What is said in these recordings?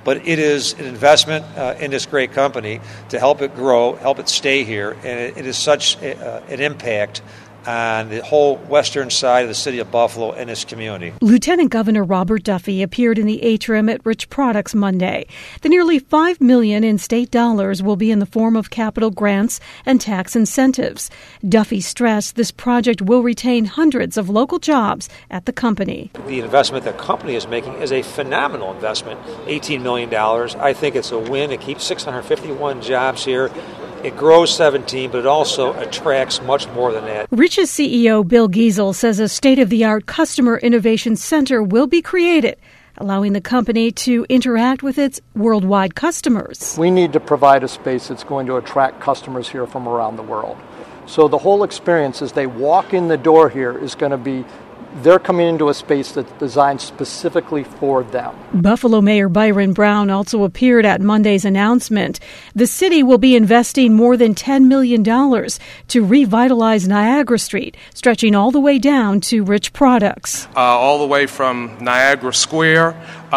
but it is an investment in this great company to help it grow, help it stay here, and it is such an impact on the whole western side of the city of Buffalo and its community. Lieutenant Governor Robert Duffy appeared in the atrium at Rich Products Monday. The nearly $5 million in state dollars will be in the form of capital grants and tax incentives. Duffy stressed this project will retain hundreds of local jobs at the company. The investment the company is making is a phenomenal investment, $18 million. I think it's a win. It keeps 651 jobs here. It grows 17, but it also attracts much more than that. Rich's CEO Bill Giesel says a state-of-the-art customer innovation center will be created, allowing the company to interact with its worldwide customers. We need to provide a space that's going to attract customers here from around the world. So the whole experience as they walk in the door here is going to be they're coming into a space that's designed specifically for them. Buffalo Mayor Byron Brown also appeared at Monday's announcement. The city will be investing more than $10 million to revitalize Niagara Street, stretching all the way down to Rich Products. All the way from Niagara Square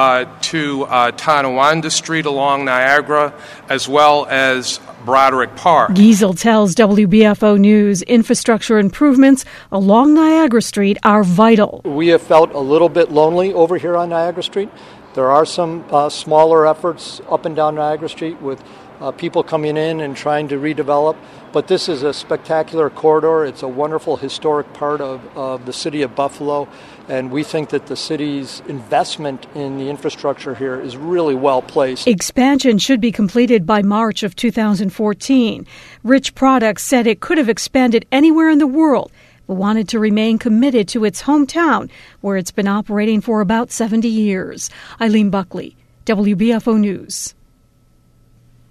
to Tonawanda Street along Niagara, as well as Broderick Park. Giesel tells WBFO News infrastructure improvements along Niagara Street are vital. We have felt a little bit lonely over here on Niagara Street. There are some smaller efforts up and down Niagara Street with people coming in and trying to redevelop. But this is a spectacular corridor. It's a wonderful historic part of the city of Buffalo. And we think that the city's investment in the infrastructure here is really well placed. Expansion should be completed by March of 2014. Rich Products said it could have expanded anywhere in the world, but wanted to remain committed to its hometown, where it's been operating for about 70 years. Eileen Buckley, WBFO News.